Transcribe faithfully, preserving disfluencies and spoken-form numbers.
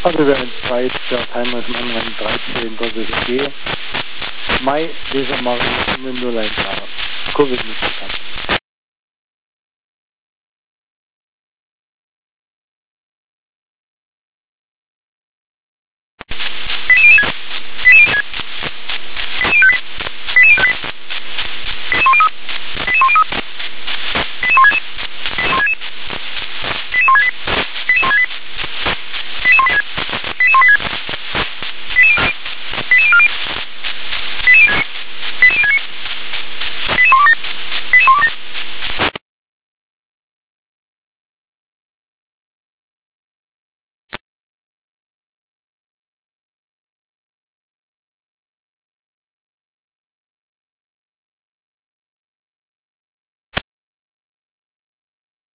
Also wir haben zwei, der Timer ist im anderen dreizehn, das ist okay. Mai, dieser Mario, null eins, Covid nicht bekannt.